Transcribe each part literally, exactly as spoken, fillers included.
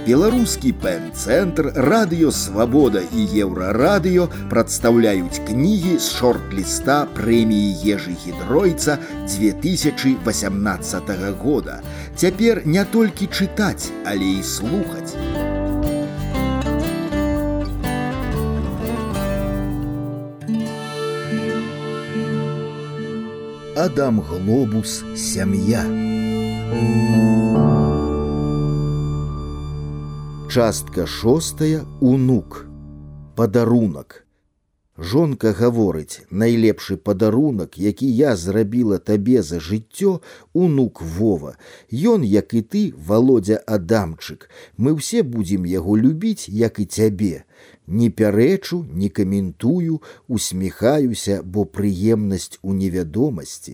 Беларускі пэн-цэнтр, Радыё Свабода і Еўрарадыё прадстаўляюць кнігі з шорт-ліста прэміі Ежы Гідройца две тысячи восемнадцатого года. Цяпер не толькі чытаць, але і слухаць. Адам Глобус «Сям'я». Частка шостая. Унук. Падарунак. Жонка гаворыць: найлепшы падарунак, які я зрабіла табе за жыццё, унук Вова. Ён, як і ты, Володя Адамчык. Мы ўсе будзем яго любіць, як і цябе. Не пярэчу, не каментую, усміхаюся, бо прыемнасць у невядомасці.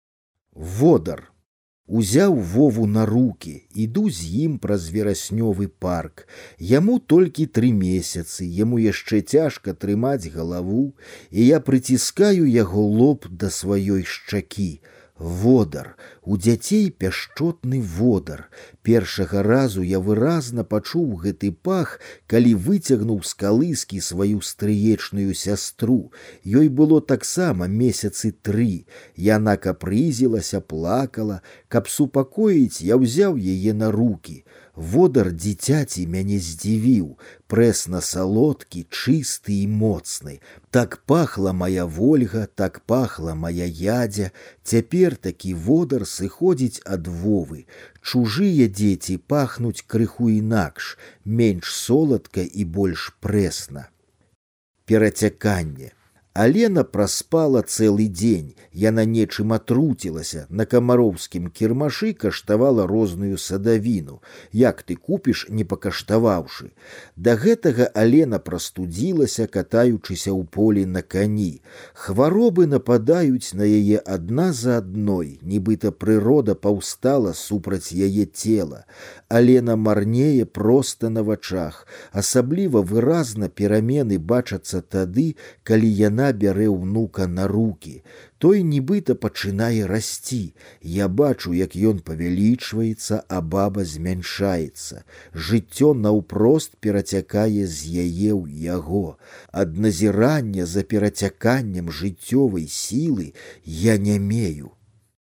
Водар. Узяў Вову на руки, іду з ім праз вераснёвы парк. Яму толькі тры месяцы, яму яшчэ цяжка трымаць галаву, і я прыціскаю яго лоб да сваёй шчакі. Водар. У дзяцей пяшчотны водар. Першага разу я выразна пачуў гэты пах, калі выцягнуў з калыскі сваю стрыечную сястру. Ёй было таксама месяцы тры. Яна капрызілася, плакала. Каб супакоіць, я ўзяў яе на руки. Водар дзіцяці мяне здзівіў, прэсна-салодкі, чысты і моцны. Так пахла моя Вольга, так пахла моя Ядзя. Цяпер такі водар сыходзіць ад Вовы. Чужыя дзеці пахнуць крыху інакш, менш соладка і больш прэсна. Перацяканне. Алена праспала цэлы дзень. Яна нечым атруцілася. На камароўскім кірмашы каштавала розную садавіну. Як ты купіш, не пакаштаваўшы? Да гэтага Алена прастудзілася, катаючыся ў полі на кані. Хваробы нападаюць на яе адна за адной, нібыта прырода паўстала супраць яе цела. Алена марнее проста на вачах. Асабліва выразна перамены бачацца тады, калі яна бярэ ўнука на руки. Той нібыта пачынае расці. Я бачу, як ён павялічваецца, а баба змяншаецца. Жыццё наўпрост перацякае з яе ў яго. Ад назірання за перацяканнем жыццёвай сілы я нямею.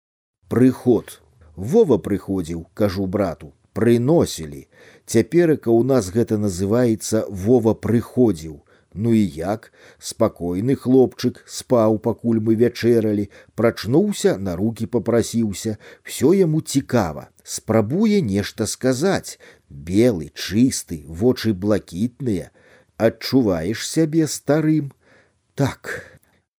Прыход. Вова прыходзіў, кажу брату. Прыносілі. Цяперака ў нас гэта называецца Вова прыходзіў. Ну і як? Спакойны хлопчык, спаў, пакуль мы вячэралі, прачнуўся, на руки папрасіўся. Всё яму цікава. Спрабуе нешта сказаць. Белы, чысты, вочы блакітныя. Адчуваеш сябе старым? Так.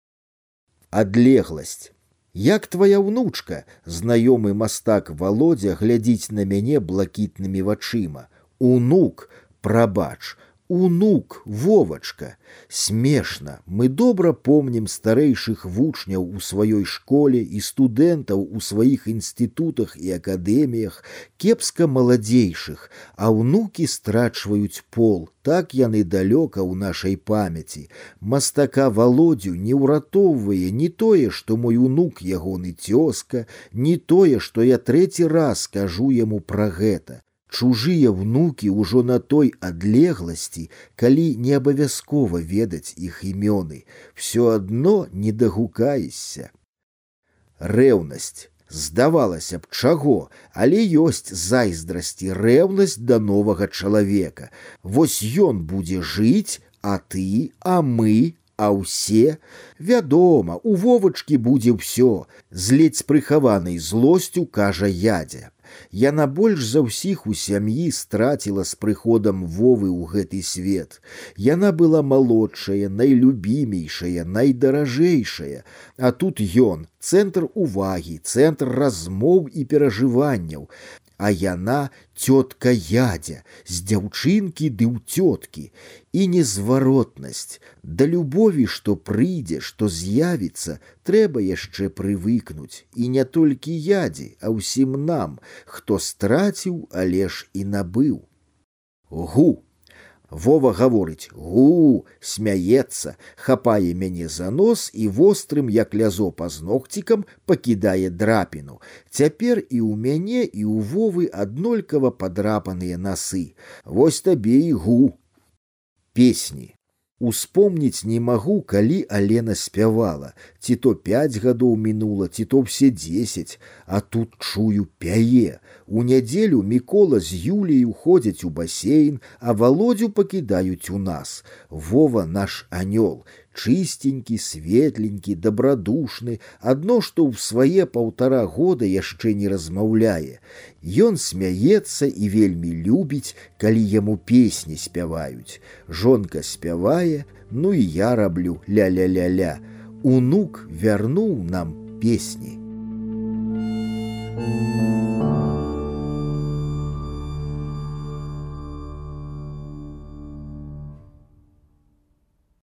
Адлегласць. Як твоя ўнучка? Знаёмы мастак Володя глядзіць на мяне блакітнымі вачыма. Унук, прабач. Унук, Вовачка. Смешна. Мы добра помнім старэйшых вучняў у сваёй школе і студэнтаў у сваіх інстытутах і акадэміях, кепска маладзейшых, а ўнукі страчваюць пол. Так яны далёка ў нашай памяці. Мастака Володю не ўратоўвае ні тое, што мой унук ягоны цёзка, ні тое, што я трэці раз скажу яму пра гэта. Чужыя внукі ўжо на той адлегласці, калі не абавязкова ведаць іх імёны. Всё адно не дагукаешся. Рэўнасць. Здавалася б, чаго, але ёсць зайздрасці, рэўнасць да новага чалавека. Вось ён будзе жыць, а ты, а мы, а ўсе. Вядома, у Вовачкі будзе ўсё. З ледзь прыхаванай злосцю кажа Ядзя. Яна больш за ўсіх у сям'і страціла з прыходам Вовы ў гэты свет. Яна была малодшая, найлюбімейшая, найдаражэйшая. А тут ён, цэнтр увагі, цэнтр размоў і перажыванняў. А яна цётка Ядзя, з дзяўчынкі ды ў цёткі. І незваротнасць. Да любові, што прыйдзе, што з'явіцца, трэба яшчэ прывыкнуць. І не толькі Ядзі, а ўсім нам, хто страціў, але ж і набыў. Гу. Вова гаворыць: «Гу!» смяецца, хапае мяне за нос і вострым, як лязо пазногцікам, пакідае драпіну. Цяпер і ў мяне, і ў Вовы аднолькава падрапаныя насы. Вось табе і гу. Песні. Успомніць не магу, калі Алена спявала. Ці то пяць гадоў мінула, ці то ўсе дзесяць, а тут чую пяе. У нядзелю Мікола з Юліяй уходзяць у басейн, а Володю пакідаюць у нас. Вова наш анёл, чыстенькі, светленькі, добрадушны, адно што ў свае паўтара года яшчэ не размаўляе. Ён смяецца і вельмі любіць, калі яму песні спяваюць. Жонка спявае, ну і я раблю ля-ля-ля-ля. Унук вярнуў нам песні.